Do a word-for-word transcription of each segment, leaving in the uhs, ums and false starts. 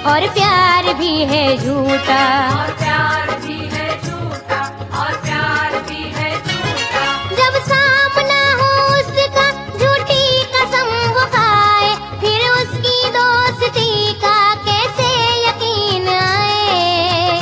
और प्यार भी है झूठा। और प्यार भी है झूठा, और प्यार भी है झूठा। जब सामना हो उसका झूठी कसम वो खाए, फिर उसकी दोस्ती का कैसे यकीन आए।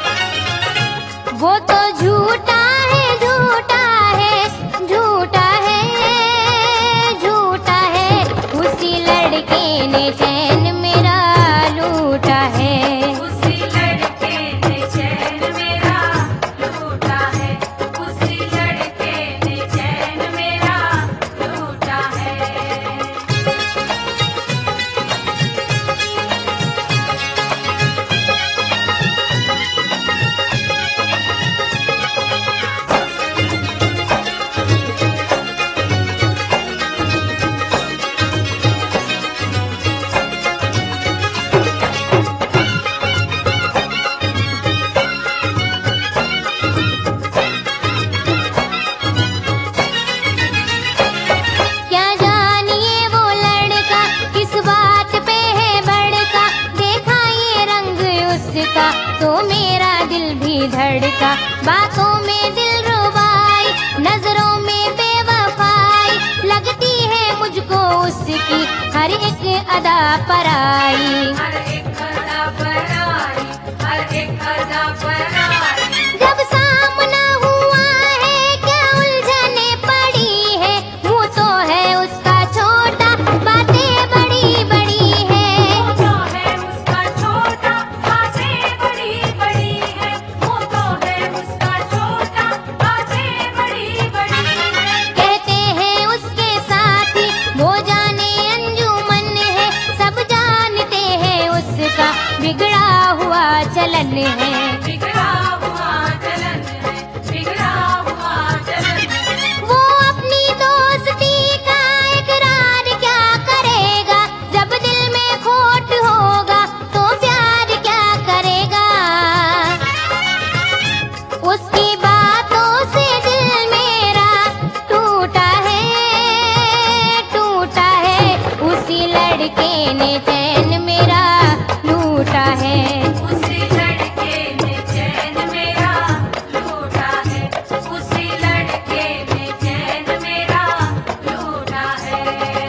वो तो झूठा है, झूठा है, झूठा है, झूठा है। उसी लड़के ने चैन मेरा लूटा है। उसी लड़के ने चैन मेरा लूटा है। उसी लड़के ने चैन मेरा लूटा है। क्या जानिए वो लड़का किस बात पे है बड़का, देखा ये रंग उसका तो मेरा दिल भी धड़का। बातों में दिल रुबाई, नजरों में बेवफाई, लगती है मुझको उसकी हर एक अदा पराई। हर एक अदा पर आई, हर एक अदा पर आई। जब सामना हुआ है क्या उलझने पड़ी है, मुंह तो है उसका छोटा, बातें बड़ी बड़ी है। वो तो है उसका छोटा, बातें बड़ी बड़ी है। वो तो है उसका छोटा, बातें बड़ी बड़ी है। कहते हैं उसके साथी वो जाने अंजुमन है, सब जानते हैं उसका बिगड़ा हुआ चलन है। बिगड़ा हुआ चलन है, बिगड़ा हुआ चलन है। वो अपनी दोस्ती का इकरार क्या करेगा, जब दिल में खोट होगा तो प्यार क्या करेगा। उसकी बातों से दिल मेरा टूटा है, टूटा है। उसी लड़के ने चैन मेरा लूटा है। उसी लड़के ने चैन मेरा लूटा है। उसी लड़के ने चैन मेरा लूटा है।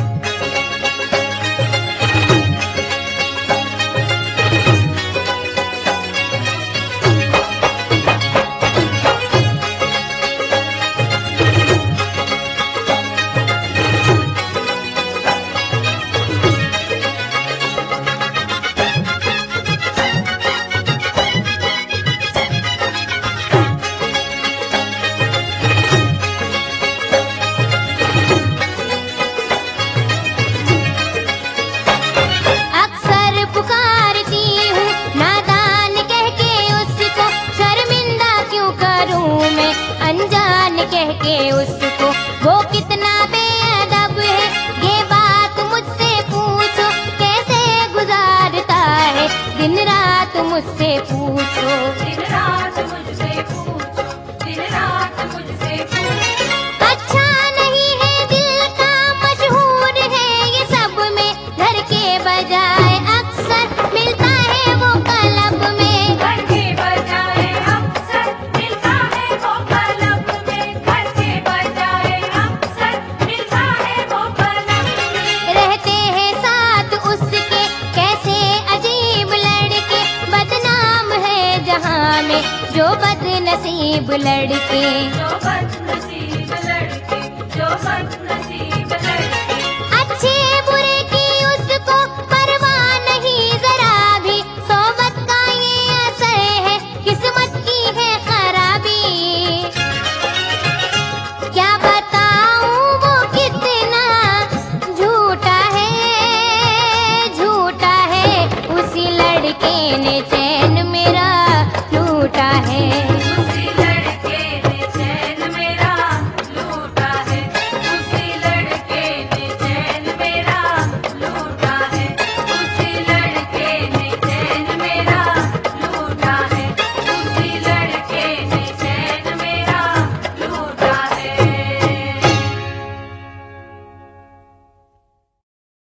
अक्सर पुकारती हूँ नादान कह के उसको, शर्मिंदा क्यों करूँ मैं अनजान कह के उसको। वो कितना बेअदब है ये बात मुझसे पूछो, कैसे गुजारता है दिन रात मुझसे पूछो। दिन रात मुझसे पूछो, दिन रात मुझसे पूछो। अच्छा नहीं है दिल का मशहूर है ये सब में, घर के बजाय अक्सर मिलता है वो क्लब में। घर के बजाय अक्सर मिलता है वो क्लब में। घर के बजाय अक्सर मिलता है वो क्लब में। रहते हैं साथ उसके कैसे अजीब लड़के, बदनाम है जहां में जो बदनसीब लड़के। जो बदनसीब लड़के, जो बदनसीब लड़के। अच्छे बुरे की उसको परवाह नहीं जरा भी, सोबत का ये असर है किस्मत की है खराबी। क्या बताऊं वो कितना झूठा है, झूठा है। उसी लड़के ने चैन